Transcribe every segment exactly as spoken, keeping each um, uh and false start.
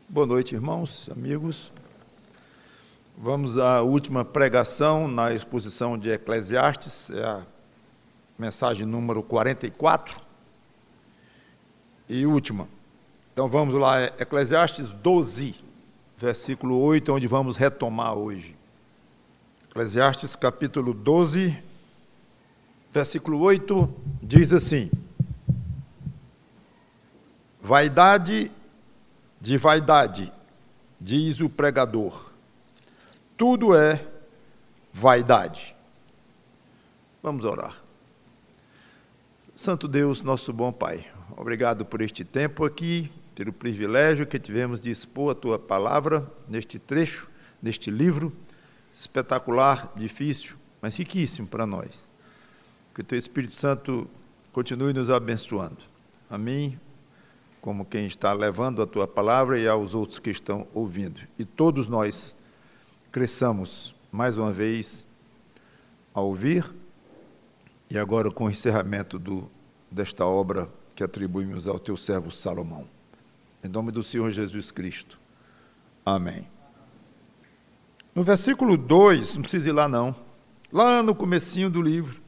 Boa noite, irmãos, amigos. Vamos à última pregação na exposição de Eclesiastes, é a mensagem número quarenta e quatro e última. Então vamos lá, Eclesiastes doze, versículo oito, onde vamos retomar hoje. Eclesiastes capítulo doze, versículo oito, diz assim: Vaidade de vaidade, diz o pregador, tudo é vaidade. Vamos orar. Santo Deus, nosso bom Pai, obrigado por este tempo aqui, pelo privilégio que tivemos de expor a Tua palavra neste trecho, neste livro, espetacular, difícil, mas riquíssimo para nós. Que o Teu Espírito Santo continue nos abençoando. A mim, como quem está levando a Tua palavra, e aos outros que estão ouvindo. E todos nós cresçamos, mais uma vez, a ouvir, e agora com o encerramento do, desta obra que atribuímos ao Teu servo Salomão. Em nome do Senhor Jesus Cristo. Amém. No versículo dois, não precisa ir lá não, lá no comecinho do livro,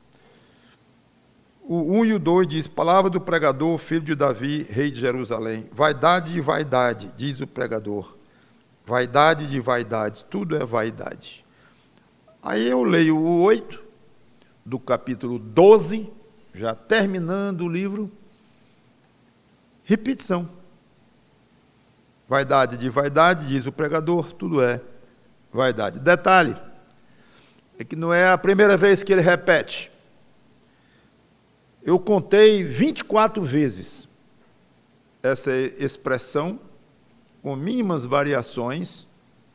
o um e o dois diz: palavra do pregador, filho de Davi, rei de Jerusalém. Vaidade de vaidade, diz o pregador. Vaidade de vaidades, tudo é vaidade. Aí eu leio o oito, do capítulo doze, já terminando o livro. Repetição. Vaidade de vaidade, diz o pregador, tudo é vaidade. Detalhe, é que não é a primeira vez que ele repete. Eu contei vinte e quatro vezes essa expressão, com mínimas variações,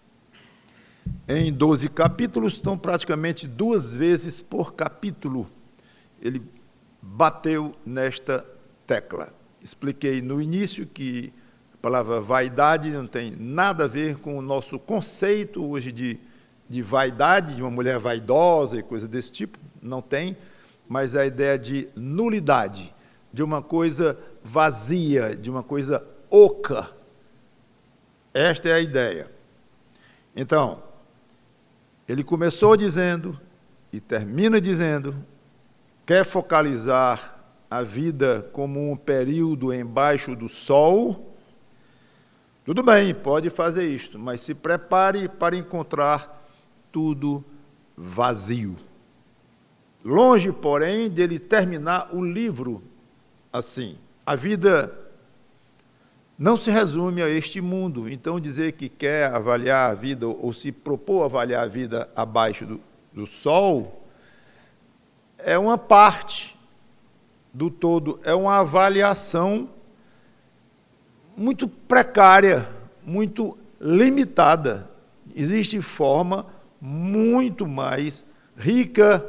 em doze capítulos, então praticamente duas vezes por capítulo ele bateu nesta tecla. Expliquei no início que a palavra vaidade não tem nada a ver com o nosso conceito hoje de, de vaidade, de uma mulher vaidosa e coisa desse tipo, não tem, mas a ideia de nulidade, de uma coisa vazia, de uma coisa oca. Esta é a ideia. Então, ele começou dizendo e termina dizendo, quer focalizar a vida como um período embaixo do sol, tudo bem, pode fazer isto, mas se prepare para encontrar tudo vazio. Longe, porém, dele terminar o livro assim. A vida não se resume a este mundo. Então, dizer que quer avaliar a vida, ou se propor avaliar a vida abaixo do, do sol, é uma parte do todo, é uma avaliação muito precária, muito limitada. Existe forma muito mais rica,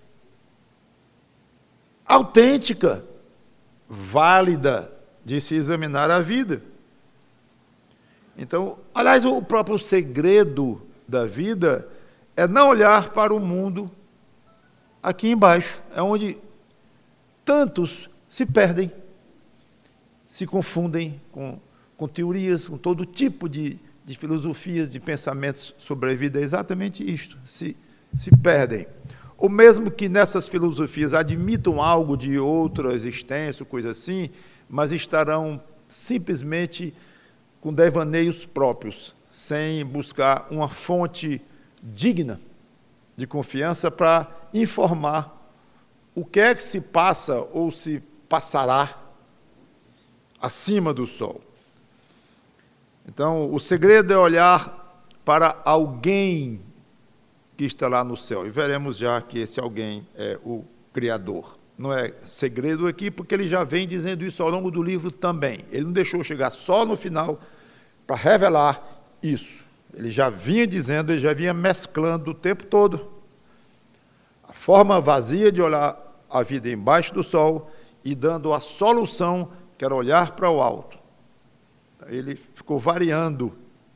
autêntica, válida de se examinar a vida. Então, aliás, o próprio segredo da vida é não olhar para o mundo aqui embaixo, é onde tantos se perdem, se confundem com, com teorias, com todo tipo de, de filosofias, de pensamentos sobre a vida. É exatamente isto, se, se perdem. Ou mesmo que nessas filosofias admitam algo de outra existência, coisa assim, mas estarão simplesmente com devaneios próprios, sem buscar uma fonte digna de confiança para informar o que é que se passa ou se passará acima do sol. Então, o segredo é olhar para alguém que está lá no céu, e veremos já que esse alguém é o Criador. Não é segredo aqui, porque ele já vem dizendo isso ao longo do livro também. Ele não deixou chegar só no final para revelar isso. Ele já vinha dizendo, ele já vinha mesclando o tempo todo a forma vazia de olhar a vida embaixo do sol e dando a solução, que era olhar para o alto. Ele ficou variando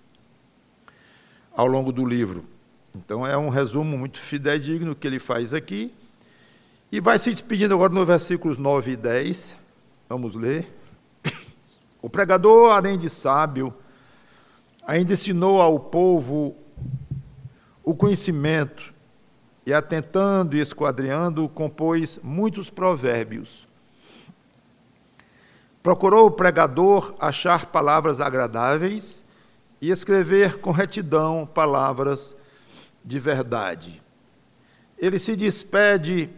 ao longo do livro. Então, é um resumo muito fidedigno que ele faz aqui. E vai se despedindo agora nos versículos nove e dez. Vamos ler. O pregador, além de sábio, ainda ensinou ao povo o conhecimento, e atentando e esquadrinhando, compôs muitos provérbios. Procurou o pregador achar palavras agradáveis e escrever com retidão palavras de verdade. Ele se despede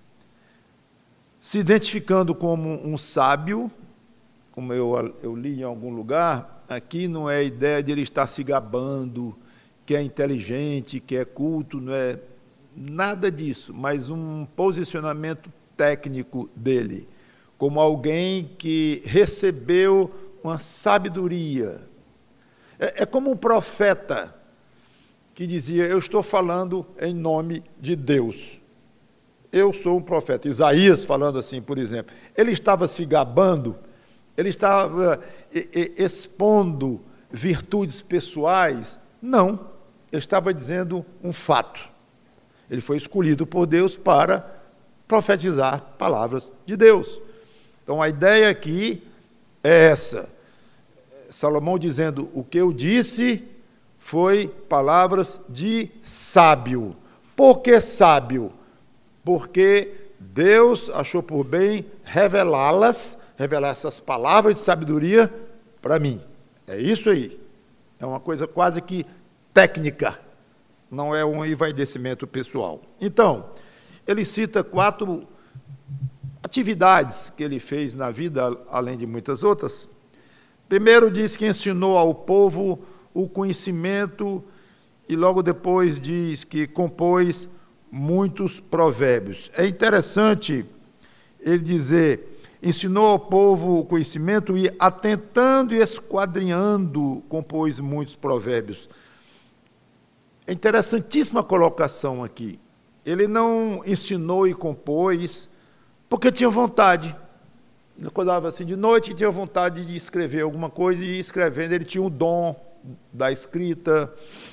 se identificando como um sábio, como eu, eu li em algum lugar. Aqui não é a ideia de ele estar se gabando, que é inteligente, que é culto, não é nada disso, mas um posicionamento técnico dele, como alguém que recebeu uma sabedoria. É, é como um profeta que dizia: eu estou falando em nome de Deus. Eu sou um profeta. Isaías falando assim, por exemplo. Ele estava se gabando, ele estava expondo virtudes pessoais? Não, ele estava dizendo um fato. Ele foi escolhido por Deus para profetizar palavras de Deus. Então, a ideia aqui é essa. Salomão dizendo: o que eu disse foi palavras de sábio. Por que sábio? Porque Deus achou por bem revelá-las, revelar essas palavras de sabedoria para mim. É isso aí. É uma coisa quase que técnica. Não é um envaidecimento pessoal. Então, ele cita quatro atividades que ele fez na vida, além de muitas outras. Primeiro diz que ensinou ao povo o conhecimento, e logo depois diz que compôs muitos provérbios. É interessante ele dizer: ensinou ao povo o conhecimento e, atentando e esquadrinhando, compôs muitos provérbios. É interessantíssima a colocação aqui. Ele não ensinou e compôs porque tinha vontade. Ele acordava assim de noite e tinha vontade de escrever alguma coisa, e escrevendo ele tinha o dom da escrita.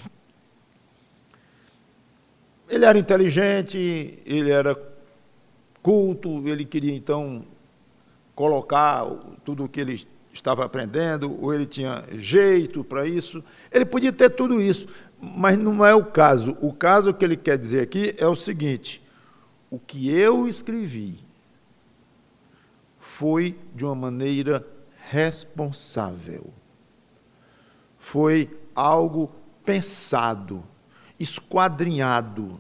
Ele era inteligente, ele era culto, ele queria então colocar tudo o que ele estava aprendendo, ou ele tinha jeito para isso. Ele podia ter tudo isso, mas não é o caso. O caso que ele quer dizer aqui é o seguinte: o que eu escrevi foi de uma maneira responsável. Foi algo pensado, esquadrinhado,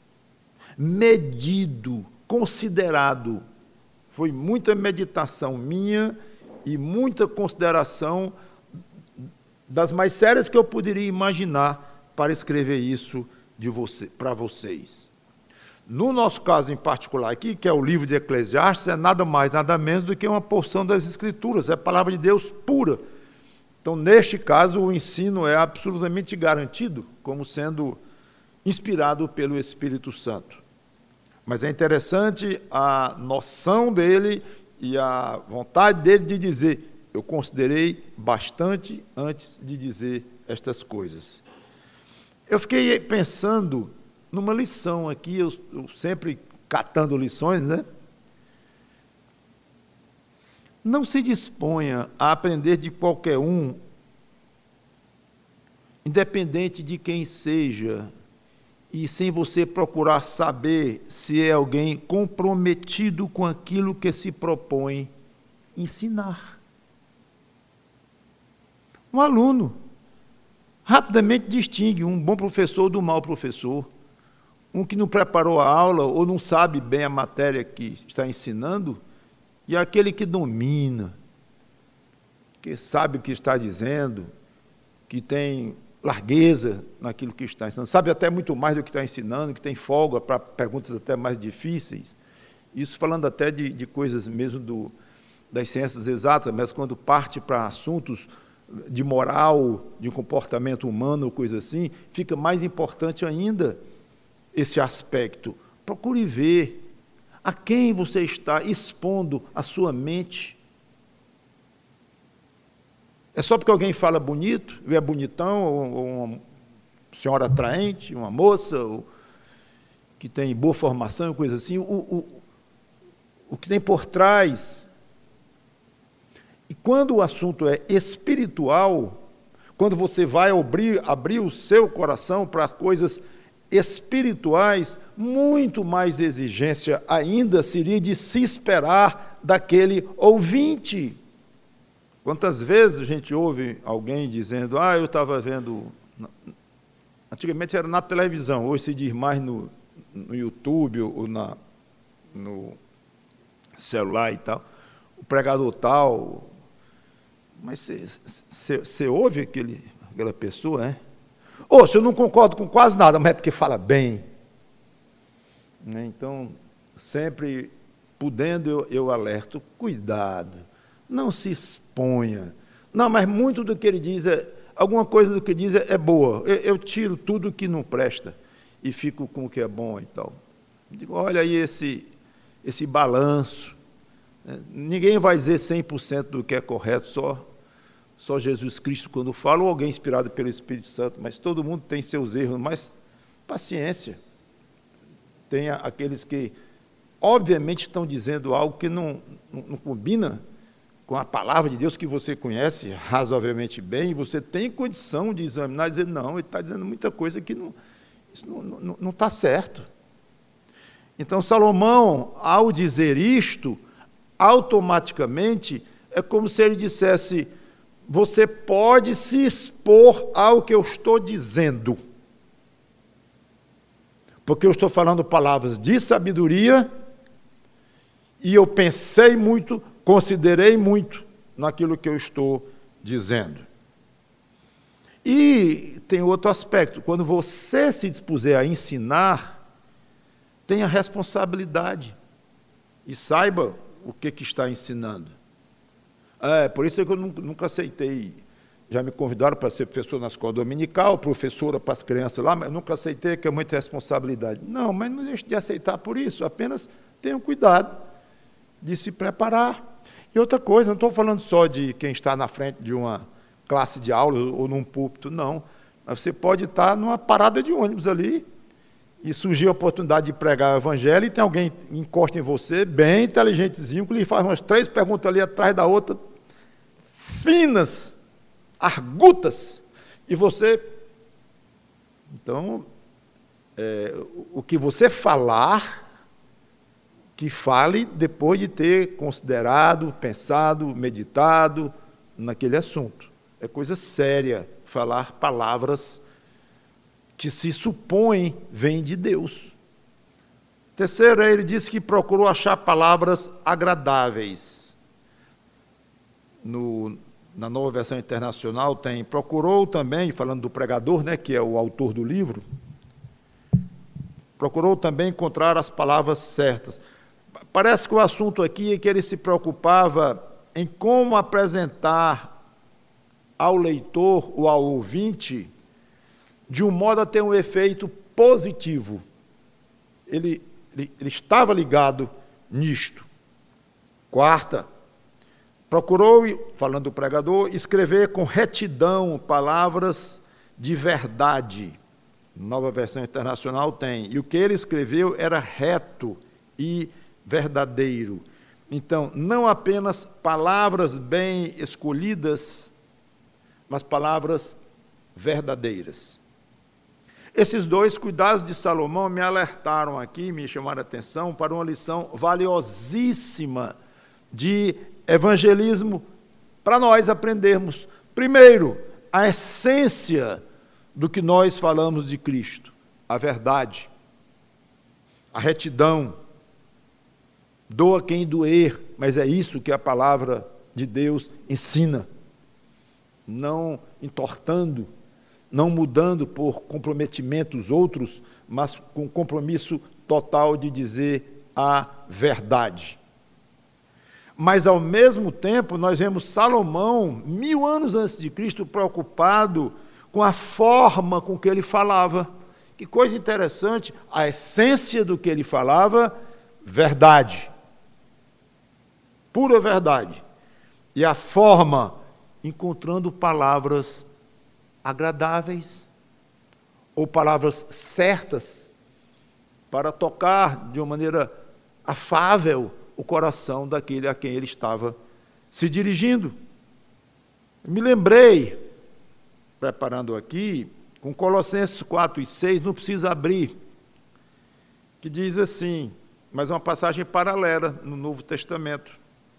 medido, considerado. Foi muita meditação minha e muita consideração das mais sérias que eu poderia imaginar para escrever isso de você, para vocês. No nosso caso em particular aqui, que é o livro de Eclesiastes, é nada mais, nada menos do que uma porção das Escrituras, é a palavra de Deus pura. Então, neste caso, o ensino é absolutamente garantido como sendo inspirado pelo Espírito Santo. Mas é interessante a noção dele e a vontade dele de dizer: eu considerei bastante antes de dizer estas coisas. Eu fiquei pensando numa lição aqui, eu, eu sempre catando lições, né? Não se disponha a aprender de qualquer um, independente de quem seja, e sem você procurar saber se é alguém comprometido com aquilo que se propõe ensinar. Um aluno rapidamente distingue um bom professor do mau professor, um que não preparou a aula ou não sabe bem a matéria que está ensinando, e aquele que domina, que sabe o que está dizendo, que tem largueza naquilo que está ensinando, sabe até muito mais do que está ensinando, que tem folga para perguntas até mais difíceis. Isso falando até de, de coisas mesmo do, das ciências exatas, mas quando parte para assuntos de moral, de comportamento humano, coisa assim, fica mais importante ainda esse aspecto. Procure ver a quem você está expondo a sua mente. É só porque alguém fala bonito, ou é bonitão, ou, ou uma senhora atraente, uma moça, ou que tem boa formação, coisa assim, o, o, o que tem por trás. E quando o assunto é espiritual, quando você vai abrir, abrir o seu coração para coisas espirituais, muito mais exigência ainda seria de se esperar daquele ouvinte. Quantas vezes a gente ouve alguém dizendo, ah, eu estava vendo... Antigamente era na televisão, hoje se diz mais no, no YouTube ou na, no celular e tal, o pregador tal... Mas você ouve aquele, aquela pessoa, né? Ou, se eu não concordo com quase nada, mas é porque fala bem. Né? Então, sempre podendo, eu, eu alerto, cuidado, não se exponha. Não, mas muito do que ele diz, é, alguma coisa do que diz é, é boa. Eu, eu tiro tudo que não presta e fico com o que é bom e tal. Digo, olha aí esse, esse balanço. Ninguém vai dizer cem por cento do que é correto, só, só Jesus Cristo quando fala, ou alguém inspirado pelo Espírito Santo, mas todo mundo tem seus erros, mas paciência. Tem aqueles que, obviamente, estão dizendo algo que não, não, não combina com a palavra de Deus que você conhece razoavelmente bem, e você tem condição de examinar e dizer, não, ele está dizendo muita coisa que não, isso não está certo. Então, Salomão, ao dizer isto, automaticamente, é como se ele dissesse, você pode se expor ao que eu estou dizendo. Porque eu estou falando palavras de sabedoria, e eu pensei muito, considerei muito naquilo que eu estou dizendo. E tem outro aspecto, quando você se dispuser a ensinar, tenha responsabilidade, e saiba o que, que está ensinando. É, por isso é que eu nunca, nunca aceitei, já me convidaram para ser professor na escola dominical, professora para as crianças lá, mas eu nunca aceitei, que é muita responsabilidade. Não, mas não deixe de aceitar por isso, apenas tenha cuidado de se preparar. E outra coisa, não estou falando só de quem está na frente de uma classe de aula ou num púlpito, não. Mas você pode estar numa parada de ônibus ali, e surgir a oportunidade de pregar o evangelho, e tem alguém que encosta em você, bem inteligentezinho, que lhe faz umas três perguntas ali atrás da outra, finas, argutas, e você... Então, é, o que você falar, que fale depois de ter considerado, pensado, meditado naquele assunto. É coisa séria falar palavras que se supõe vêm de Deus. Terceiro, ele disse que procurou achar palavras agradáveis. No, na Nova Versão Internacional tem, procurou também, falando do pregador, né, que é o autor do livro, procurou também encontrar as palavras certas. Parece que o assunto aqui é que ele se preocupava em como apresentar ao leitor ou ao ouvinte de um modo a ter um efeito positivo. Ele, ele, ele estava ligado nisto. Quarta, procurou, falando do pregador, escrever com retidão palavras de verdade. Nova Versão Internacional tem. E o que ele escreveu era reto e verdadeiro. Então, não apenas palavras bem escolhidas, mas palavras verdadeiras. Esses dois cuidados de Salomão me alertaram aqui, me chamaram a atenção para uma lição valiosíssima de evangelismo para nós aprendermos. Primeiro, a essência do que nós falamos de Cristo, a verdade, a retidão, doa quem doer, mas é isso que a palavra de Deus ensina, não entortando, não mudando por comprometimentos outros, mas com compromisso total de dizer a verdade. Mas, ao mesmo tempo, nós vemos Salomão, mil anos antes de Cristo, preocupado com a forma com que ele falava. Que coisa interessante, a essência do que ele falava, verdade. Pura verdade. E a forma, encontrando palavras agradáveis, ou palavras certas, para tocar de uma maneira afável o coração daquele a quem ele estava se dirigindo. Me lembrei preparando aqui, com Colossenses quatro e seis, não precisa abrir, que diz assim, mas é uma passagem paralela no Novo Testamento.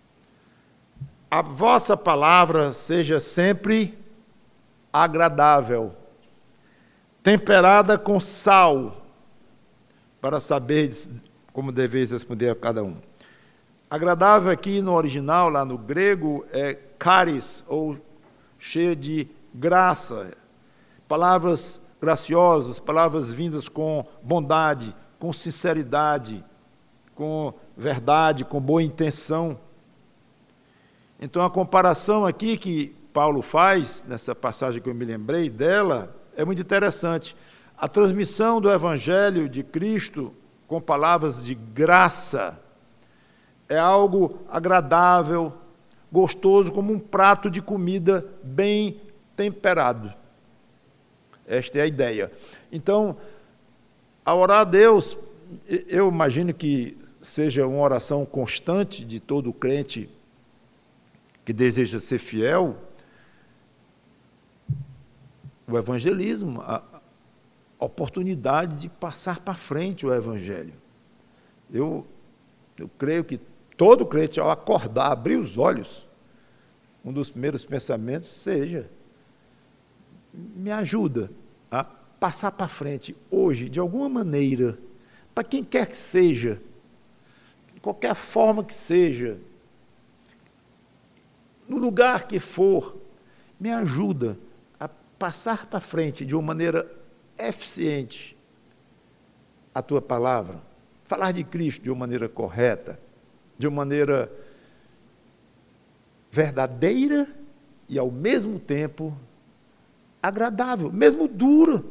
A vossa palavra seja sempre agradável, temperada com sal, para saberes como deveis responder a cada um. Agradável aqui no original, lá no grego, é charis, ou cheia de graça. Palavras graciosas, palavras vindas com bondade, com sinceridade, com verdade, com boa intenção. Então, a comparação aqui que Paulo faz, nessa passagem que eu me lembrei dela, é muito interessante. A transmissão do Evangelho de Cristo com palavras de graça é algo agradável, gostoso, como um prato de comida bem temperado. Esta é a ideia. Então, a orar a Deus, eu imagino que seja uma oração constante de todo crente que deseja ser fiel, o evangelismo, a oportunidade de passar para frente o evangelho. Eu, eu creio que todo crente, ao acordar, abrir os olhos, um dos primeiros pensamentos seja, me ajuda a passar para frente hoje, de alguma maneira, para quem quer que seja, de qualquer forma que seja, no lugar que for, me ajuda a passar para frente de uma maneira eficiente a tua palavra, falar de Cristo de uma maneira correta, de uma maneira verdadeira e, ao mesmo tempo, agradável, mesmo dura.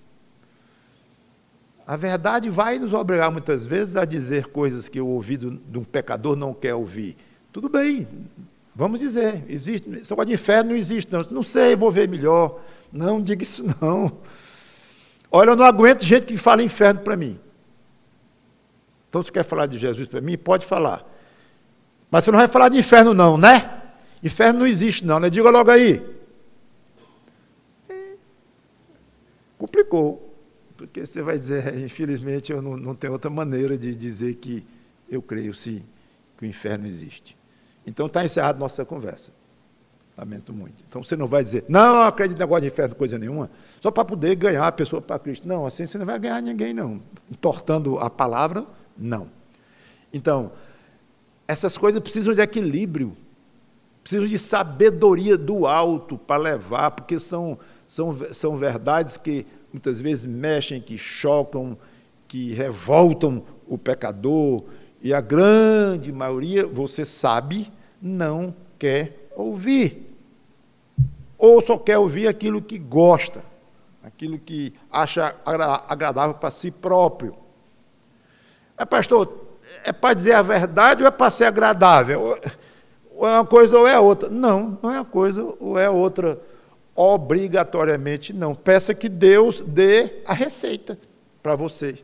A verdade vai nos obrigar, muitas vezes, a dizer coisas que o ouvido de um pecador não quer ouvir. Tudo bem, vamos dizer, existe, esse negócio de inferno não existe, não. Não sei, vou ver melhor. Não diga isso, não. Olha, eu não aguento gente que fala inferno para mim. Então, se quer falar de Jesus para mim, pode falar. Mas você não vai falar de inferno, não, né? Inferno não existe, não, né? Diga logo aí. É, complicou. Porque você vai dizer, infelizmente, eu não, não tenho outra maneira de dizer que eu creio, sim, que o inferno existe. Então, está encerrada nossa conversa. Lamento muito. Então, você não vai dizer, não, não acredito em negócio de inferno, coisa nenhuma, só para poder ganhar a pessoa para Cristo. Não, assim você não vai ganhar ninguém, não. Entortando a palavra, não. Então, essas coisas precisam de equilíbrio, precisam de sabedoria do alto para levar, porque são, são, são verdades que muitas vezes mexem, que chocam, que revoltam o pecador, e a grande maioria, você sabe, não quer ouvir. Ou só quer ouvir aquilo que gosta, aquilo que acha agradável para si próprio. Mas, pastor, é para dizer a verdade ou é para ser agradável? Ou é uma coisa ou é outra? Não, não é uma coisa ou é outra. Obrigatoriamente não. Peça que Deus dê a receita para você.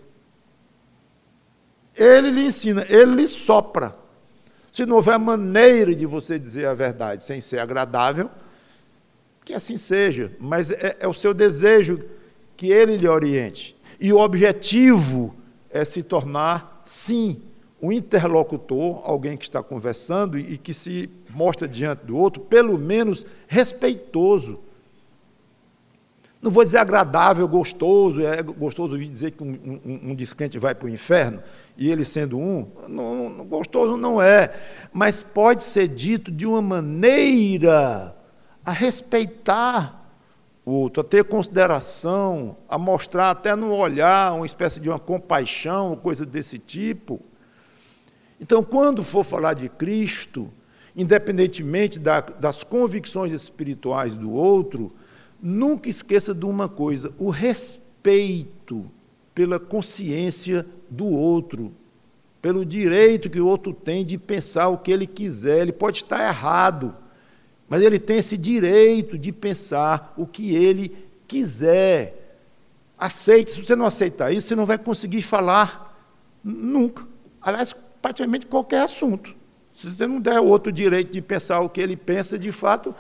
Ele lhe ensina, ele lhe sopra. Se não houver maneira de você dizer a verdade sem ser agradável, que assim seja, mas é, é o seu desejo que ele lhe oriente. E o objetivo é se tornar, sim, um interlocutor, alguém que está conversando e que se mostra diante do outro, pelo menos respeitoso. Não vou dizer agradável, gostoso, é gostoso ouvir dizer que um, um, um descrente vai para o inferno, e ele sendo um, não, não, gostoso não é, mas pode ser dito de uma maneira a respeitar o outro, a ter consideração, a mostrar até no olhar uma espécie de uma compaixão, coisa desse tipo. Então, quando for falar de Cristo, independentemente da, das convicções espirituais do outro, nunca esqueça de uma coisa, o respeito pela consciência do outro, pelo direito que o outro tem de pensar o que ele quiser. Ele pode estar errado, mas ele tem esse direito de pensar o que ele quiser. Aceite. Se você não aceitar isso, você não vai conseguir falar nunca. Aliás, praticamente qualquer assunto. Se você não der o outro direito de pensar o que ele pensa, de fato,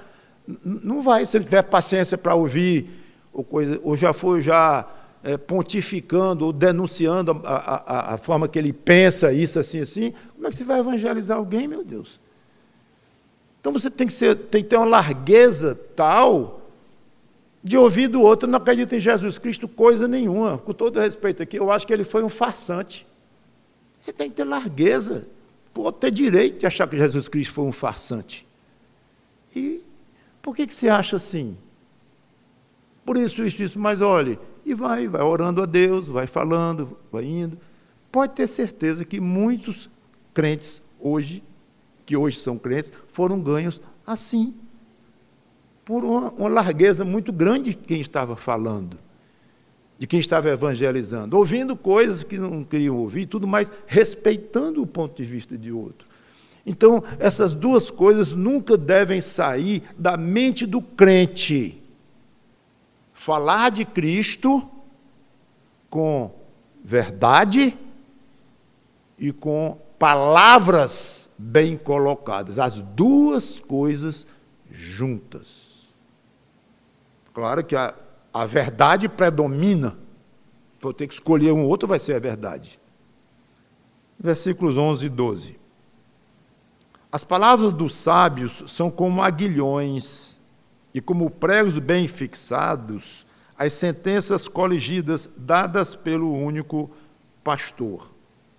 não vai, se ele tiver paciência para ouvir, ou, coisa, ou já foi já é, pontificando, ou denunciando a, a, a forma que ele pensa, isso, assim, assim, como é que você vai evangelizar alguém, meu Deus? Então você tem que, ser, tem que ter uma largueza tal de ouvir do outro. Eu não acredito em Jesus Cristo coisa nenhuma, com todo respeito aqui, eu acho que ele foi um farsante. Você tem que ter largueza, pode ter direito de achar que Jesus Cristo foi um farsante. E por que, que você acha assim? Por isso, isso, isso, mas olhe, e vai, vai orando a Deus, vai falando, vai indo. Pode ter certeza que muitos crentes hoje, que hoje são crentes, foram ganhos assim, por uma, uma largueza muito grande de quem estava falando, de quem estava evangelizando, ouvindo coisas que não queriam ouvir, tudo mais, respeitando o ponto de vista de outro. Então, essas duas coisas nunca devem sair da mente do crente. Falar de Cristo com verdade e com palavras bem colocadas. As duas coisas juntas. Claro que a, a verdade predomina. Vou ter que escolher um outro, vai ser a verdade. Versículos onze e doze. As palavras dos sábios são como aguilhões, e como pregos bem fixados, as sentenças coligidas dadas pelo único pastor.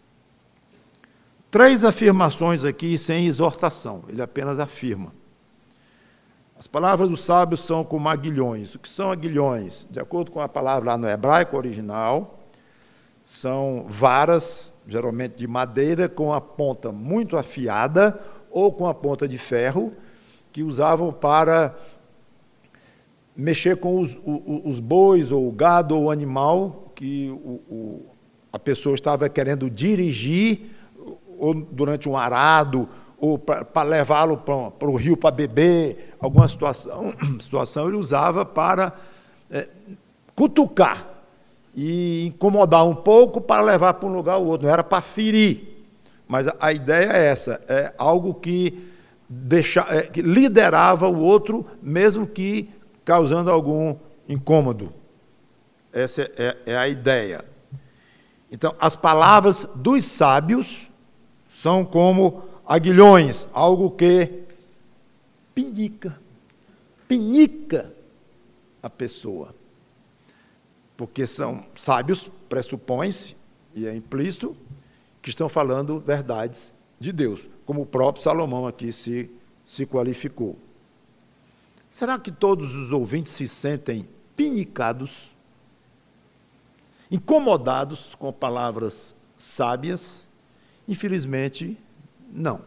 Três afirmações aqui sem exortação, ele apenas afirma. As palavras dos sábios são como aguilhões. O que são aguilhões? De acordo com a palavra lá no hebraico original, são varas, geralmente de madeira, com a ponta muito afiada, ou com a ponta de ferro, que usavam para mexer com os, os, os bois, ou o gado, ou o animal, que o, o, a pessoa estava querendo dirigir, ou durante um arado, ou para levá-lo para o rio para beber, alguma situação, situação ele usava para é, cutucar e incomodar um pouco para levar para um lugar ou outro, não era para ferir. Mas a, a ideia é essa, é algo que, deixa, é, que liderava o outro, mesmo que causando algum incômodo. Essa é, é a ideia. Então, as palavras dos sábios são como aguilhões, algo que pinica, pinica a pessoa. Porque são sábios, pressupõe-se, e é implícito, que estão falando verdades de Deus, como o próprio Salomão aqui se, se qualificou. Será que todos os ouvintes se sentem pinicados, incomodados com palavras sábias? Infelizmente, não.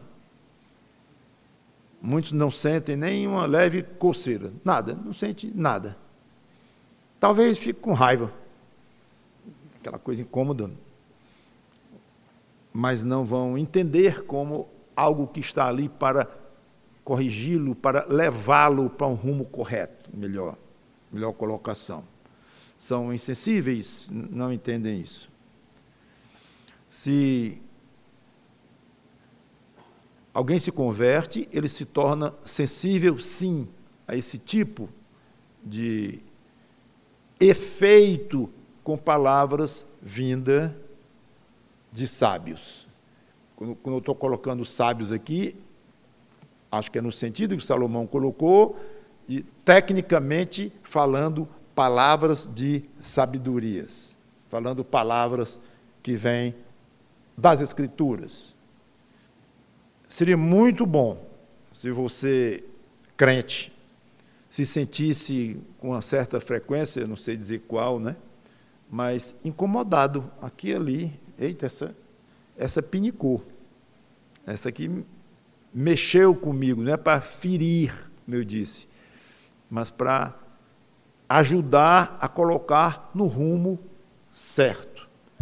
Muitos não sentem nem uma leve coceira, nada, não sente nada. Talvez fique com raiva, aquela coisa incômoda, mas não vão entender como algo que está ali para corrigi-lo, para levá-lo para um rumo correto, melhor, melhor colocação. São insensíveis, não entendem isso. Se alguém se converte, ele se torna sensível, sim, a esse tipo de efeito com palavras vindas de sábios. Quando, quando eu estou colocando sábios aqui, acho que é no sentido que Salomão colocou, e tecnicamente falando palavras de sabedorias, falando palavras que vêm das Escrituras. Seria muito bom se você, crente, se sentisse com uma certa frequência, não sei dizer qual, né? Mas incomodado, aqui e ali, eita, essa, essa pinicou, essa aqui mexeu comigo, não é para ferir, como eu disse, mas para ajudar a colocar no rumo certo.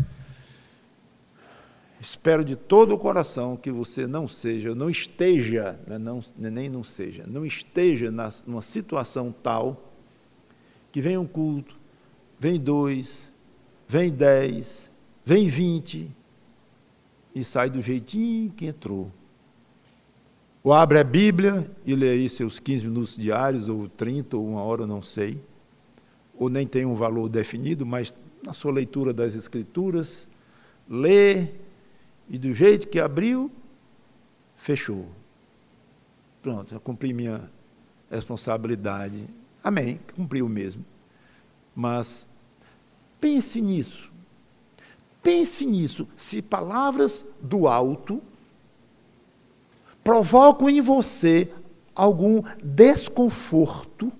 Espero de todo o coração que você não seja, não esteja, não, nem não seja, não esteja nas, numa situação tal que vem um culto, vem dois, vem dez, vem vinte e sai do jeitinho que entrou. Ou abre a Bíblia e lê aí seus quinze minutos diários, ou trinta, ou uma hora, não sei. Ou nem tem um valor definido, mas na sua leitura das Escrituras, lê e do jeito que abriu, fechou. Pronto, eu cumpri minha responsabilidade. Amém, cumpriu mesmo. Mas pense nisso. Pense nisso. Se palavras do alto provocam em você algum desconforto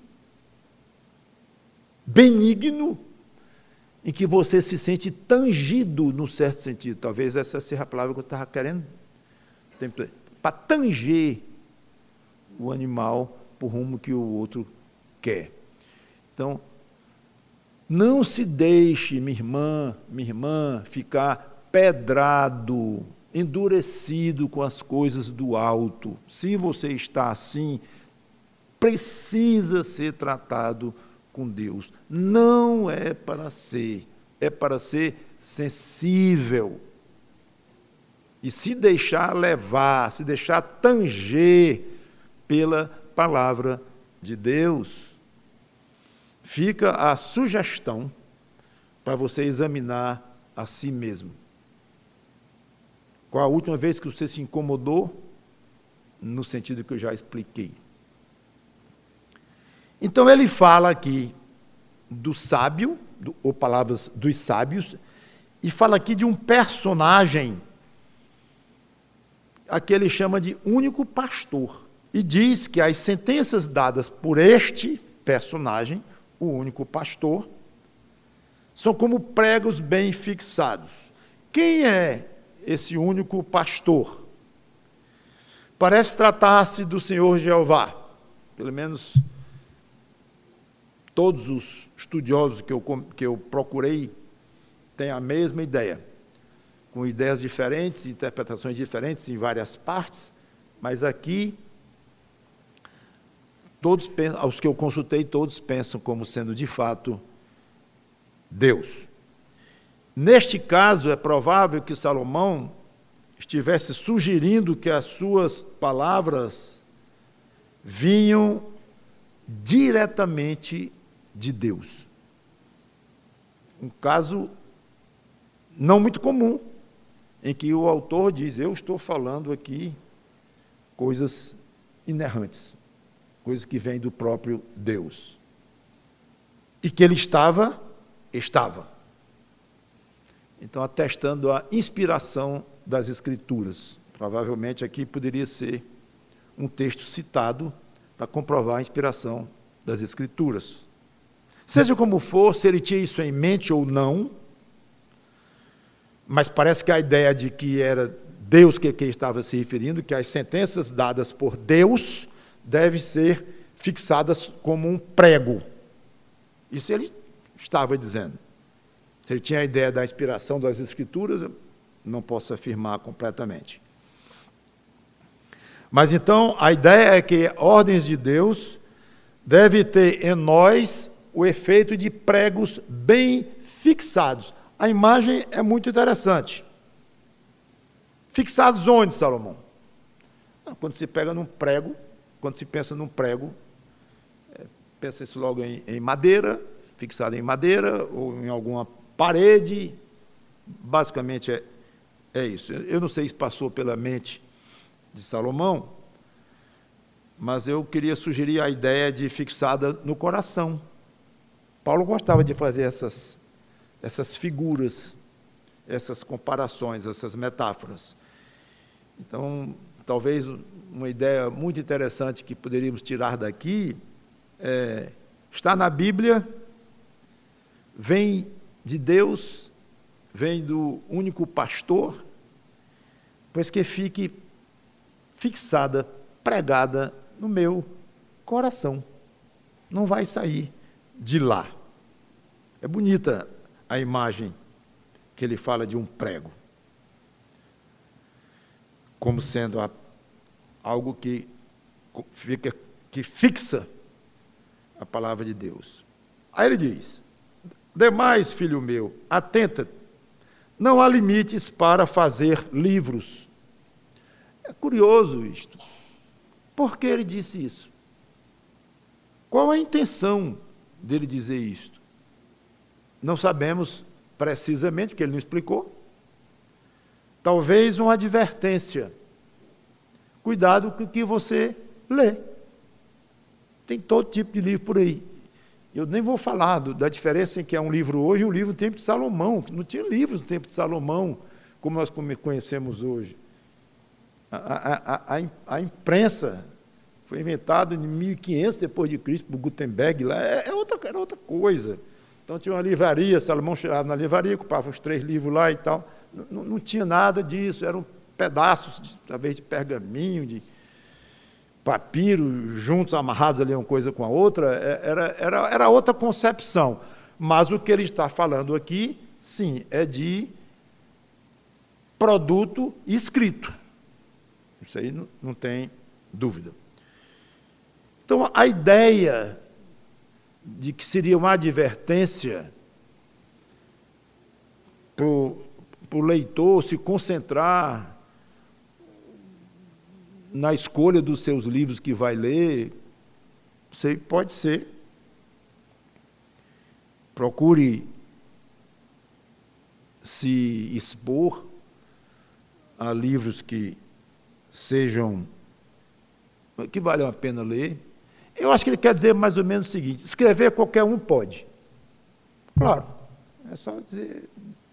benigno, em que você se sente tangido, num certo sentido. Talvez essa seja a palavra que eu estava querendo. Para tanger o animal para o rumo que o outro quer. Então, não se deixe, minha irmã, minha irmã, ficar pedrado, endurecido com as coisas do alto. Se você está assim, precisa ser tratado com Deus. Não é para ser, é para ser sensível. E se deixar levar, se deixar tanger pela palavra de Deus. Fica a sugestão para você examinar a si mesmo. Qual a última vez que você se incomodou? No sentido que eu já expliquei. Então ele fala aqui do sábio, do, ou palavras dos sábios, e fala aqui de um personagem, a que ele chama de único pastor. E diz que as sentenças dadas por este personagem, o único pastor, são como pregos bem fixados. Quem é esse único pastor? Parece tratar-se do Senhor Jeová. Pelo menos todos os estudiosos que eu, que eu procurei têm a mesma ideia, com ideias diferentes, interpretações diferentes em várias partes, mas aqui todos, aos que eu consultei, todos pensam como sendo de fato Deus. Neste caso, é provável que Salomão estivesse sugerindo que as suas palavras vinham diretamente de Deus. Um caso não muito comum, em que o autor diz, eu estou falando aqui coisas inerrantes, coisas que vêm do próprio Deus. E que ele estava, estava. Então, atestando a inspiração das Escrituras. Provavelmente aqui poderia ser um texto citado para comprovar a inspiração das Escrituras. Seja como for, se ele tinha isso em mente ou não, mas parece que a ideia de que era Deus que ele estava se referindo, que as sentenças dadas por Deus devem ser fixadas como um prego. Isso ele estava dizendo. Se ele tinha a ideia da inspiração das Escrituras, eu não posso afirmar completamente. Mas então, a ideia é que ordens de Deus devem ter em nós o efeito de pregos bem fixados. A imagem é muito interessante. Fixados onde, Salomão? Quando se pega num prego, quando se pensa num prego, é, pensa-se logo em, em madeira, fixado em madeira, ou em alguma parede. Basicamente é, é isso. Eu não sei se passou pela mente de Salomão, mas eu queria sugerir a ideia de fixada no coração. Paulo gostava de fazer essas, essas figuras, essas comparações, essas metáforas. Então, talvez uma ideia muito interessante que poderíamos tirar daqui é, está na Bíblia, vem de Deus, vem do único pastor, pois que fique fixada, pregada no meu coração. Não vai sair de lá. É bonita a imagem que ele fala de um prego, como sendo a, algo que, fica, que fixa a palavra de Deus. Aí ele diz, demais, filho meu, atenta, não há limites para fazer livros. É curioso isto. por que ele disse isso? Qual a intenção dele dizer isto? Não sabemos precisamente, porque ele não explicou. Talvez uma advertência. Cuidado com o que você lê. Tem todo tipo de livro por aí. Eu nem vou falar do, da diferença em que é um livro hoje e um livro no tempo de Salomão. Não tinha livros no tempo de Salomão, como nós conhecemos hoje. A, a, a, a imprensa foi inventada em mil e quinhentos depois de Cristo por Gutenberg. Lá é, é outra, era outra coisa. Então tinha uma livraria, Salomão chegava na livraria, comprava uns três livros lá e tal. Não, não tinha nada disso, eram pedaços, de, talvez de pergaminho, de papiro, juntos, amarrados ali uma coisa com a outra. Era, era, era outra concepção. Mas o que ele está falando aqui, sim, é de produto escrito. Isso aí não, não tem dúvida. Então, a ideia de que seria uma advertência para o leitor se concentrar na escolha dos seus livros que vai ler, sei, pode ser. Procure se expor a livros que sejam, que valham a pena ler. Eu acho que ele quer dizer mais ou menos o seguinte: escrever qualquer um pode. Claro, é só dizer.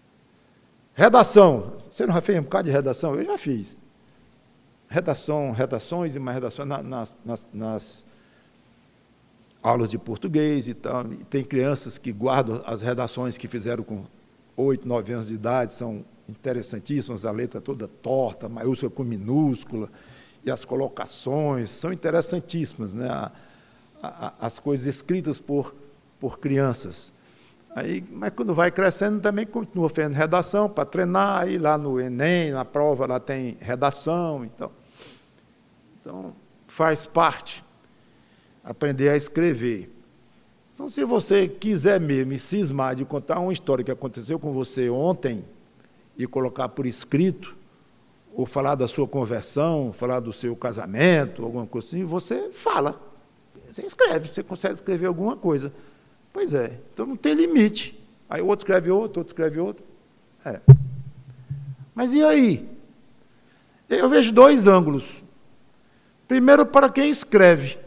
Redação. Você não já fez um bocado de redação? Eu já fiz. Redação, redações e mais redações nas, nas, nas aulas de português e tal. E tem crianças que guardam as redações que fizeram com oito, nove anos de idade, são interessantíssimas, a letra toda torta, maiúscula com minúscula, e as colocações são interessantíssimas, né? A, a, as coisas escritas por, por crianças. Aí, mas quando vai crescendo também continua fazendo redação para treinar, aí lá no Enem, na prova lá tem redação, então, então faz parte aprender a escrever. Então, se você quiser mesmo cismar de contar uma história que aconteceu com você ontem e colocar por escrito, ou falar da sua conversão, falar do seu casamento, alguma coisa assim, você fala, você escreve, você consegue escrever alguma coisa. Pois é, então não tem limite. Aí o outro escreve outro, outro escreve outro. É. Mas e aí? Eu vejo dois ângulos. Primeiro, para quem escreve.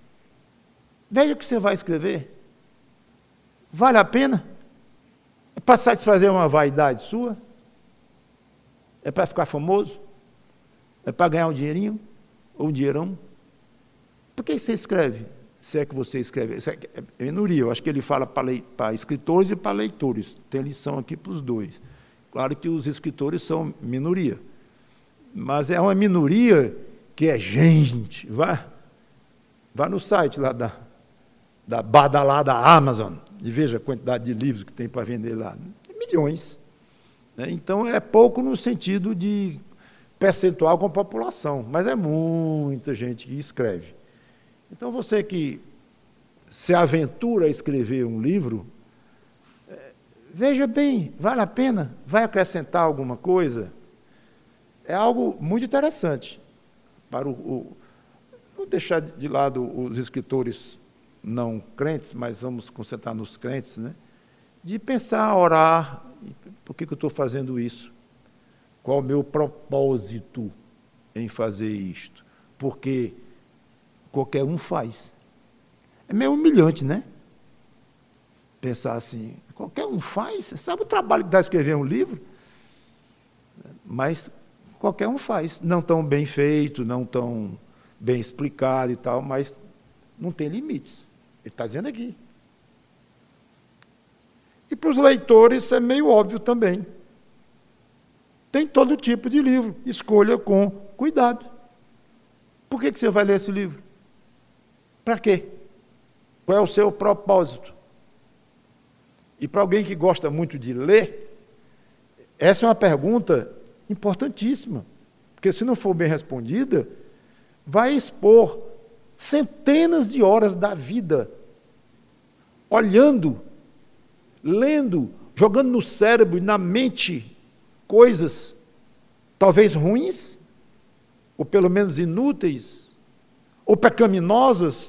Veja o que você vai escrever. Vale a pena? É para satisfazer uma vaidade sua? É para ficar famoso? É para ganhar um dinheirinho? Ou um dinheirão? Por que você escreve? Se é que você escreve, é minoria, eu acho que ele fala para, lei, para escritores e para leitores, tem lição aqui para os dois. Claro que os escritores são minoria, mas é uma minoria que é gente. Vá, vá no site lá da, da badalada Amazon e veja a quantidade de livros que tem para vender lá. É milhões. Né? Então, é pouco no sentido de percentual com a população, mas é muita gente que escreve. Então, você que se aventura a escrever um livro, veja bem, vale a pena? Vai acrescentar alguma coisa? É algo muito interessante. Para o, o, vou deixar de lado os escritores não crentes, mas vamos concentrar nos crentes, né? De pensar, orar, por que, que eu estou fazendo isso? Qual o meu propósito em fazer isto? Porque qualquer um faz. É meio humilhante, né? Pensar assim, qualquer um faz. Sabe o trabalho que dá escrever um livro? Mas qualquer um faz. Não tão bem feito, não tão bem explicado e tal, mas não tem limites. Ele está dizendo aqui. E para os leitores é meio óbvio também. Tem todo tipo de livro. Escolha com cuidado. Por que, que você vai ler esse livro? Para quê? Qual é o seu propósito? E para alguém que gosta muito de ler, essa é uma pergunta importantíssima, porque se não for bem respondida, vai expor centenas de horas da vida, olhando, lendo, jogando no cérebro e na mente coisas talvez ruins, ou pelo menos inúteis, ou pecaminosas?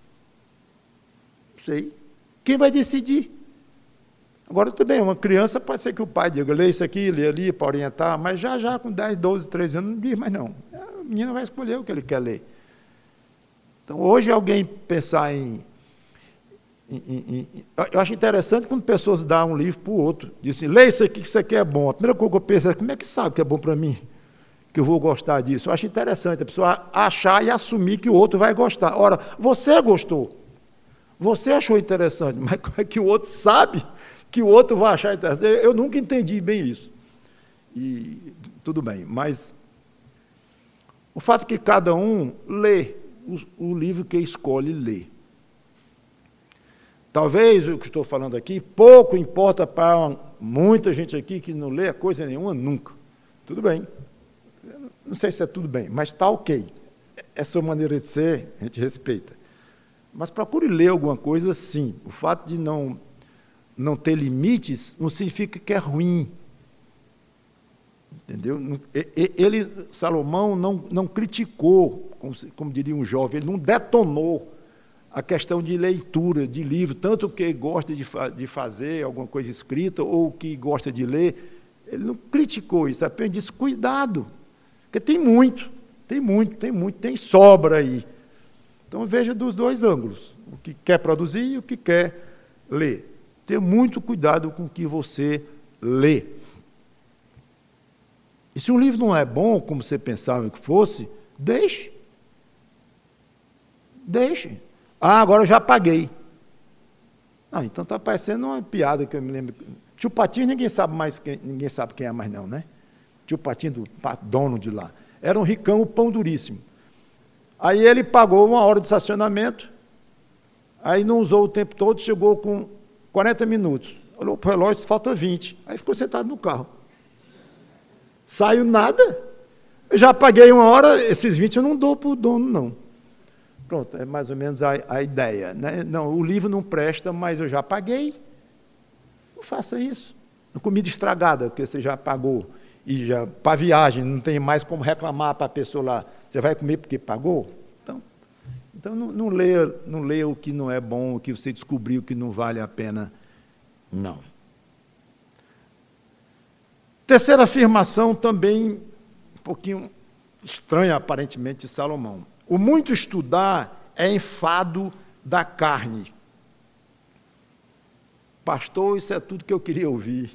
Não sei. Quem vai decidir? Agora, também, uma criança, pode ser que o pai diga, lê isso aqui, lê ali, para orientar, mas já, já, com dez, doze, treze anos, não diz mais não. A menina vai escolher o que ele quer ler. Então, hoje, alguém pensar em... em, em, em eu acho interessante quando pessoas dão um livro para o outro, dizem assim, lê isso aqui que isso aqui é bom. A primeira coisa que eu penso é, como é que sabe que é bom para mim? Que eu vou gostar disso? Eu acho interessante a pessoa achar e assumir que o outro vai gostar. Ora, você gostou, você achou interessante, mas como é que o outro sabe que o outro vai achar interessante? Eu nunca entendi bem isso. E tudo bem, mas o fato é que cada um lê o, o livro que escolhe ler. Talvez o que estou falando aqui pouco importa para muita gente aqui que não lê coisa nenhuma nunca. Tudo bem. Não sei se é tudo bem, mas está ok. É a sua maneira de ser, a gente respeita. Mas procure ler alguma coisa, sim. O fato de não, não ter limites não significa que é ruim. Entendeu? Ele, Salomão, não, não criticou, como, como diria um jovem, ele não detonou a questão de leitura, de livro, tanto o que gosta de, fa de fazer alguma coisa escrita ou o que gosta de ler, ele não criticou isso, apenas disse, cuidado, porque tem muito, tem muito, tem muito, tem sobra aí. Então, veja dos dois ângulos, o que quer produzir e o que quer ler. Tenha muito cuidado com o que você lê. E se um livro não é bom, como você pensava que fosse, deixe. Deixe. Ah, agora eu já paguei. Ah, então está parecendo uma piada que eu me lembro. Tio Patinho, ninguém sabe mais quem, ninguém sabe quem é mais não, né? Tio Patinho, do dono de lá. Era um ricão, um pão duríssimo. Aí ele pagou uma hora de estacionamento, aí não usou o tempo todo, chegou com quarenta minutos. Olhou para o relógio, falta vinte. Aí ficou sentado no carro. Saiu nada. Eu já paguei uma hora, esses vinte eu não dou para o dono, não. Pronto, é mais ou menos a, a ideia. Né? Não, o livro não presta, mas eu já paguei. Não faça isso. Comida estragada, porque você já pagou. E já para viagem, não tem mais como reclamar para a pessoa lá. Você vai comer porque pagou? Então, então não, não, leia, não leia o que não é bom, o que você descobriu que não vale a pena, não. Terceira afirmação, também um pouquinho estranha, aparentemente, de Salomão. O muito estudar é enfado da carne. Pastor, isso é tudo que eu queria ouvir.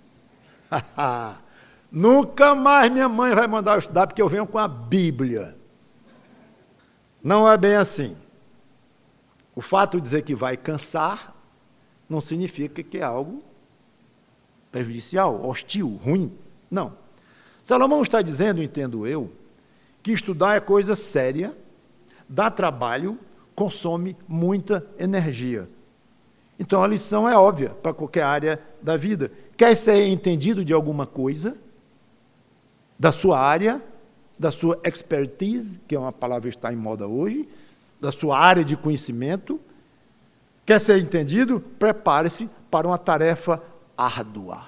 Nunca mais minha mãe vai mandar eu estudar, porque eu venho com a Bíblia. Não é bem assim. O fato de dizer que vai cansar não significa que é algo prejudicial, hostil, ruim. Não. Salomão está dizendo, entendo eu, que estudar é coisa séria, dá trabalho, consome muita energia. Então, a lição é óbvia para qualquer área da vida. Quer ser entendido de alguma coisa, da sua área, da sua expertise, que é uma palavra que está em moda hoje, da sua área de conhecimento, quer ser entendido, prepare-se para uma tarefa árdua.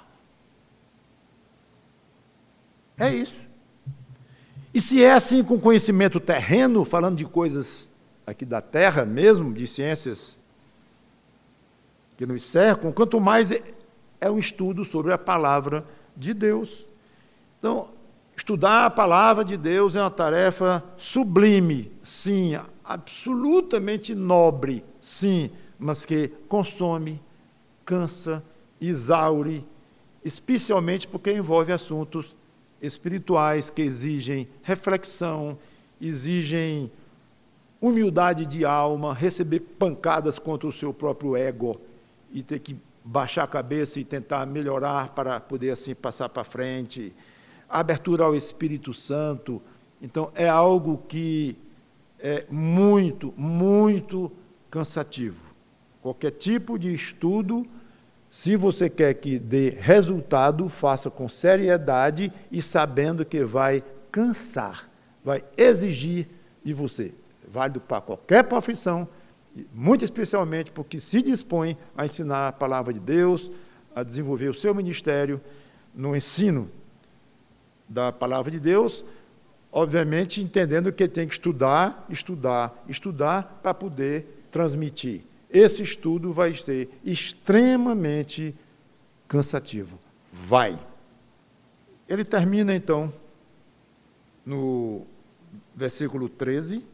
É isso. E se é assim com conhecimento terreno, falando de coisas aqui da terra mesmo, de ciências que nos cercam, quanto mais é, é um estudo sobre a palavra de Deus. Então, estudar a palavra de Deus é uma tarefa sublime, sim, absolutamente nobre, sim, mas que consome, cansa, exaure, especialmente porque envolve assuntos espirituais que exigem reflexão, exigem humildade de alma, receber pancadas contra o seu próprio ego e ter que baixar a cabeça e tentar melhorar para poder assim passar para frente, a abertura ao Espírito Santo. Então, é algo que é muito, muito cansativo. Qualquer tipo de estudo, se você quer que dê resultado, faça com seriedade e sabendo que vai cansar, vai exigir de você. Válido para qualquer profissão, muito especialmente porque se dispõe a ensinar a palavra de Deus, a desenvolver o seu ministério no ensino da palavra de Deus, obviamente entendendo que tem que estudar, estudar, estudar para poder transmitir. Esse estudo vai ser extremamente cansativo. Vai. Ele termina, então, no versículo treze.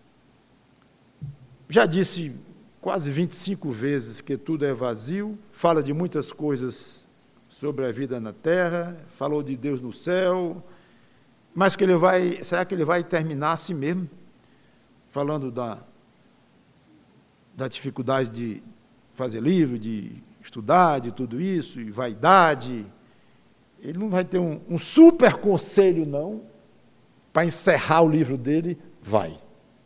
Já disse quase vinte e cinco vezes que tudo é vazio, fala de muitas coisas sobre a vida na terra, falou de Deus no céu, mas que ele vai, será que ele vai terminar assim mesmo? Falando da, da dificuldade de fazer livro, de estudar, de tudo isso, e vaidade. Ele não vai ter um, um super conselho, não, para encerrar o livro dele. Vai.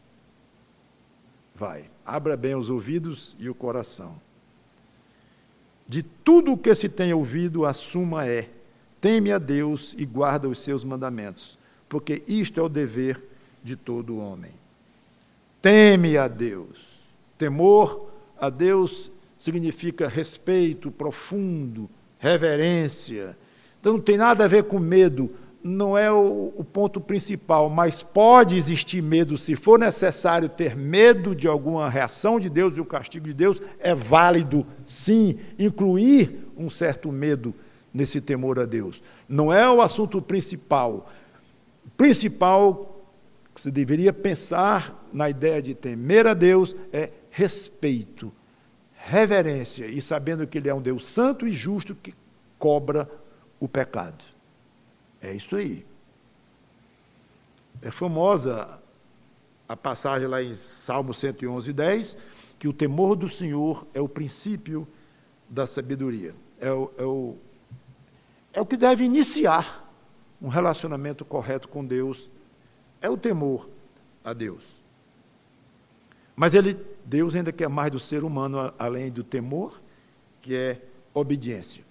Vai. Abra bem os ouvidos e o coração. De tudo o que se tem ouvido, a suma é: teme a Deus e guarda os seus mandamentos, porque isto é o dever de todo homem. Teme a Deus. Temor a Deus significa respeito profundo, reverência. Então não tem nada a ver com medo, não é o, o ponto principal, mas pode existir medo, se for necessário ter medo de alguma reação de Deus e o castigo de Deus, é válido, sim, incluir um certo medo nesse temor a Deus. Não é o assunto principal. O principal que você deveria pensar na ideia de temer a Deus é respeito, reverência, e sabendo que Ele é um Deus santo e justo que cobra o pecado. É isso aí. É famosa a passagem lá em Salmo cento e onze, dez, que o temor do Senhor é o princípio da sabedoria. É o, é o, é o que deve iniciar um relacionamento correto com Deus. É o temor a Deus. Mas ele, Deus ainda quer mais do ser humano, além do temor, que é obediência.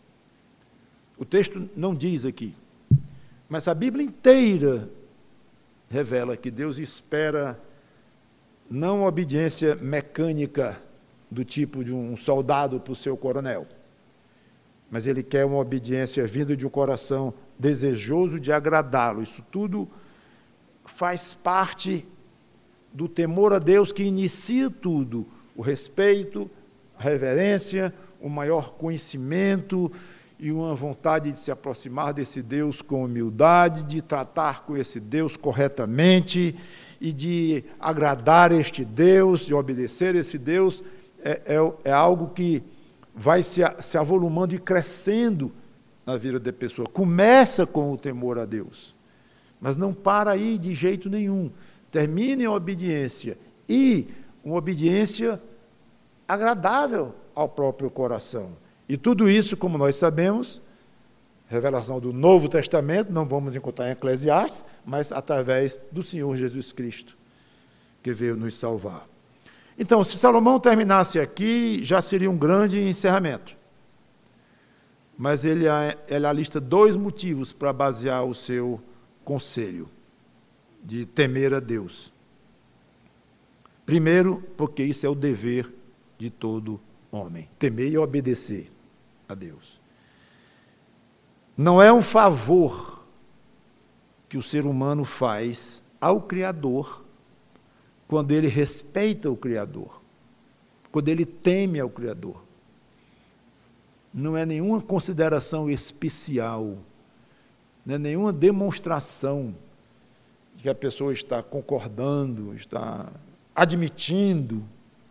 O texto não diz aqui, mas a Bíblia inteira revela que Deus espera não obediência mecânica do tipo de um soldado para o seu coronel, mas Ele quer uma obediência vinda de um coração desejoso de agradá-lo. Isso tudo faz parte do temor a Deus que inicia tudo: o respeito, a reverência, o maior conhecimento e uma vontade de se aproximar desse Deus com humildade, de tratar com esse Deus corretamente e de agradar este Deus, de obedecer esse Deus, é, é, é algo que vai se, se avolumando e crescendo na vida da pessoa. Começa com o temor a Deus, mas não para aí de jeito nenhum. Termina em obediência, e uma obediência agradável ao próprio coração. E tudo isso, como nós sabemos, revelação do Novo Testamento, não vamos encontrar em Eclesiastes, mas através do Senhor Jesus Cristo, que veio nos salvar. Então, se Salomão terminasse aqui, já seria um grande encerramento. Mas ele, ele alista dois motivos para basear o seu conselho de temer a Deus. Primeiro, porque isso é o dever de todo homem, temer e obedecer a Deus. Não é um favor que o ser humano faz ao Criador quando ele respeita o Criador, quando ele teme ao Criador. Não é nenhuma consideração especial, não é nenhuma demonstração de que a pessoa está concordando, está admitindo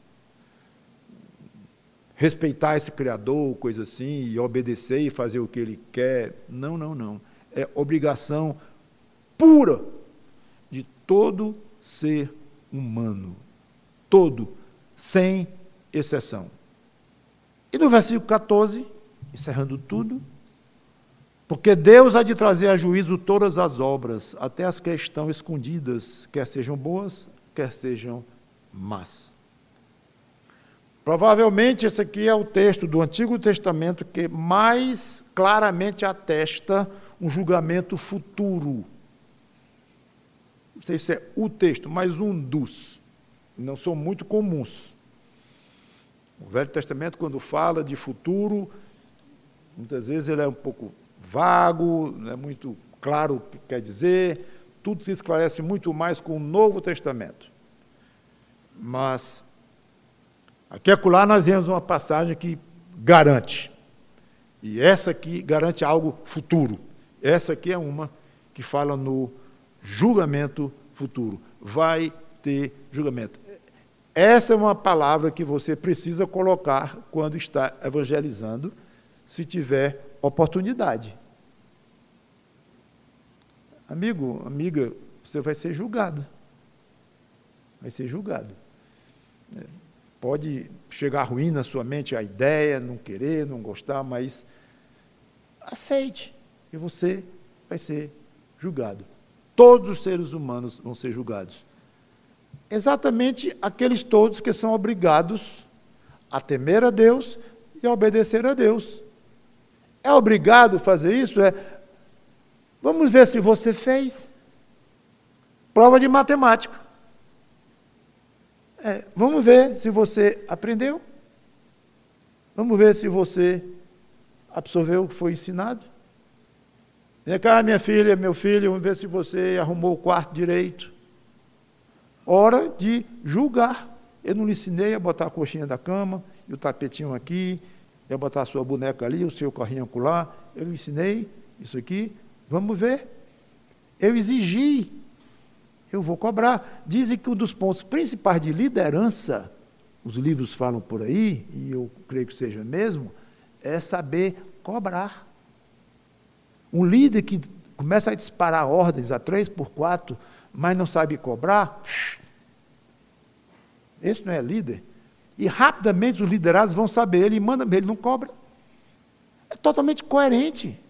respeitar esse Criador, coisa assim, e obedecer e fazer o que Ele quer. Não, não, não. É obrigação pura de todo ser humano. Todo, sem exceção. E no versículo catorze, encerrando tudo, porque Deus há de trazer a juízo todas as obras, até as que estão escondidas, quer sejam boas, quer sejam más. Provavelmente esse aqui é o texto do Antigo Testamento que mais claramente atesta um julgamento futuro. Não sei se é o texto, mas um dos. Não são muito comuns. O Velho Testamento, quando fala de futuro, muitas vezes ele é um pouco vago, não é muito claro o que quer dizer. tudo se esclarece muito mais com o Novo Testamento. Mas, aqui e acolá nós vemos uma passagem que garante. E essa aqui garante algo futuro. Essa aqui é uma que fala no julgamento futuro. Vai ter julgamento. Essa é uma palavra que você precisa colocar quando está evangelizando, se tiver oportunidade. Amigo, amiga, você vai ser julgado. Vai ser julgado. Pode chegar ruim na sua mente a ideia, não querer, não gostar, mas aceite e você vai ser julgado. Todos os seres humanos vão ser julgados. Exatamente aqueles todos que são obrigados a temer a Deus e a obedecer a Deus. É obrigado a fazer isso? É. Vamos ver se você fez. Prova de matemática. É, vamos ver se você aprendeu. Vamos ver se você absorveu o que foi ensinado. Vem cá, minha filha, meu filho, vamos ver se você arrumou o quarto direito. Hora de julgar. Eu não lhe ensinei a botar a coxinha da cama, e o tapetinho aqui, e a botar a sua boneca ali, o seu carrinho acolá. Eu lhe ensinei isso aqui. Vamos ver. Eu exigi. Eu vou cobrar. Dizem que um dos pontos principais de liderança, os livros falam por aí, e eu creio que seja mesmo, é saber cobrar. Um líder que começa a disparar ordens a três por quatro, mas não sabe cobrar, esse não é líder. E rapidamente os liderados vão saber, ele manda, ele não cobra. É totalmente coerente.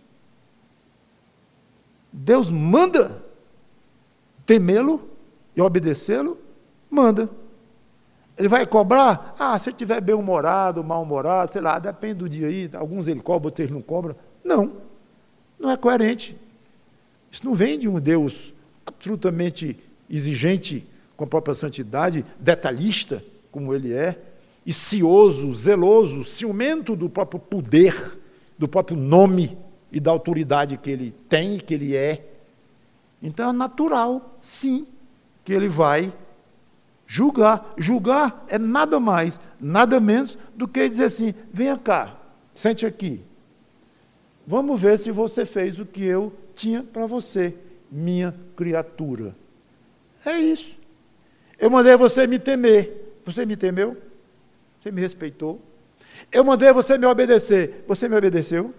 Deus manda temê-lo e obedecê-lo, manda. Ele vai cobrar? Ah, se ele estiver bem-humorado, mal-humorado, sei lá, depende do dia aí, alguns ele cobra, outros ele não cobra. Não, não é coerente. Isso não vem de um Deus absolutamente exigente com a própria santidade, detalhista, como ele é, e cioso, zeloso, ciumento do próprio poder, do próprio nome e da autoridade que ele tem e que ele é. Então é natural, sim, que ele vai julgar. Julgar é nada mais, nada menos do que dizer assim, venha cá, sente aqui. Vamos ver se você fez o que eu tinha para você, minha criatura. É isso. Eu mandei você me temer. Você me temeu? Você me respeitou? Eu mandei você me obedecer. Você me obedeceu?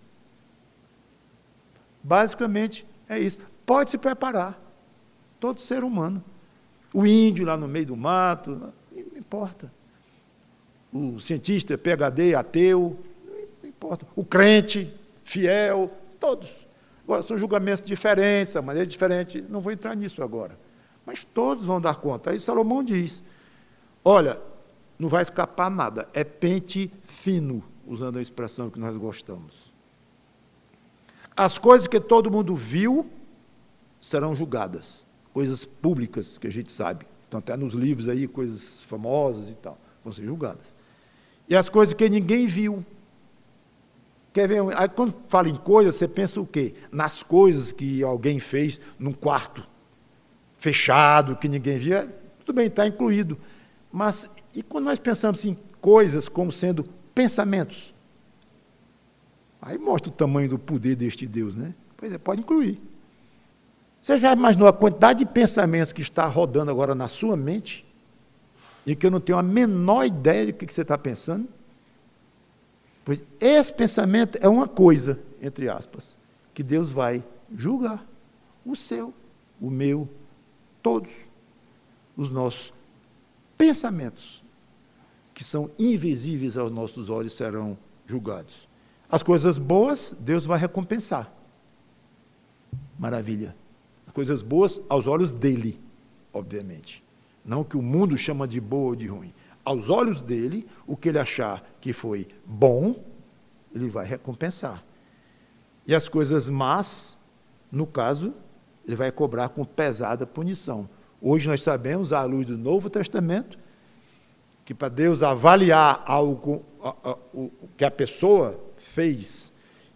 Basicamente é isso. Pode se preparar. Todo ser humano. O índio lá no meio do mato, não importa. O cientista, P H D, ateu, não importa. O crente, fiel, todos. Agora, são julgamentos diferentes, a maneira diferente, não vou entrar nisso agora. Mas todos vão dar conta. Aí Salomão diz, olha, não vai escapar nada, é pente fino, usando a expressão que nós gostamos. As coisas que todo mundo viu serão julgadas, coisas públicas que a gente sabe, estão até nos livros aí, coisas famosas e tal, vão ser julgadas. E as coisas que ninguém viu. Quer ver? Aí, quando fala em coisas, você pensa o quê? Nas coisas que alguém fez num quarto fechado, que ninguém via, tudo bem, está incluído. Mas, e quando nós pensamos em coisas como sendo pensamentos? Aí mostra o tamanho do poder deste Deus, né? Pois é, pode incluir. Você já imaginou a quantidade de pensamentos que está rodando agora na sua mente e que eu não tenho a menor ideia do que você está pensando? Pois esse pensamento é uma coisa, entre aspas, que Deus vai julgar. O seu, o meu, todos os nossos pensamentos, que são invisíveis aos nossos olhos, serão julgados. As coisas boas, Deus vai recompensar. Maravilha. As coisas boas aos olhos dele, obviamente. Não que o mundo chama de boa ou de ruim. Aos olhos dele, o que ele achar que foi bom, ele vai recompensar. E as coisas más, no caso, ele vai cobrar com pesada punição. Hoje nós sabemos, à luz do Novo Testamento, que para Deus avaliar algo, a, a, o que a pessoa fez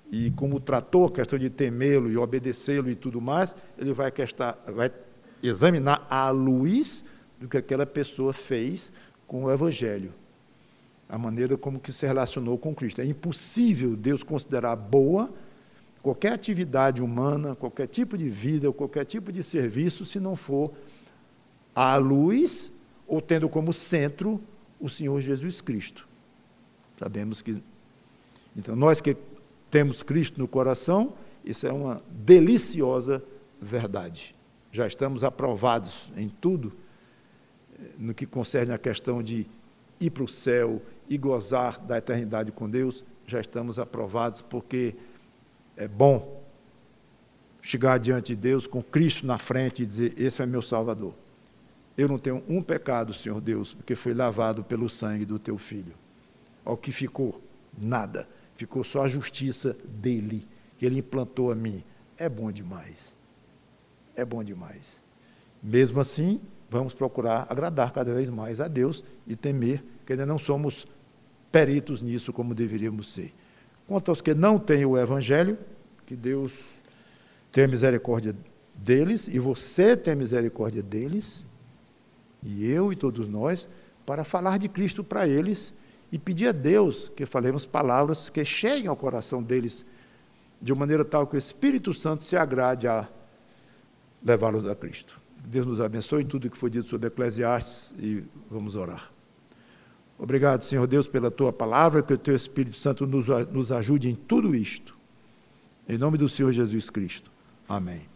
e como tratou a questão de temê-lo e obedecê-lo e tudo mais, ele vai, questar, vai examinar à luz do que aquela pessoa fez com o Evangelho, a maneira como que se relacionou com Cristo. É impossível Deus considerar boa qualquer atividade humana, qualquer tipo de vida, qualquer tipo de serviço, se não for à luz ou tendo como centro o Senhor Jesus Cristo. Sabemos que, então, nós que temos Cristo no coração, isso é uma deliciosa verdade. Já estamos aprovados em tudo, no que concerne a questão de ir para o céu e gozar da eternidade com Deus, já estamos aprovados, porque é bom chegar diante de Deus com Cristo na frente e dizer, esse é meu Salvador. Eu não tenho um pecado, Senhor Deus, porque foi lavado pelo sangue do teu Filho. Ao que ficou? Nada. Ficou só a justiça dele, que ele implantou a mim. É bom demais. É bom demais. Mesmo assim, vamos procurar agradar cada vez mais a Deus e temer que ainda não somos peritos nisso como deveríamos ser. Quanto aos que não têm o Evangelho, que Deus tenha misericórdia deles, e você tenha misericórdia deles, e eu e todos nós, para falar de Cristo para eles e pedir a Deus que falemos palavras que cheguem ao coração deles de maneira tal que o Espírito Santo se agrade a levá-los a Cristo. Deus nos abençoe em tudo que foi dito sobre Eclesiastes e vamos orar. Obrigado, Senhor Deus, pela Tua palavra, que o Teu Espírito Santo nos, nos ajude em tudo isto. Em nome do Senhor Jesus Cristo. Amém.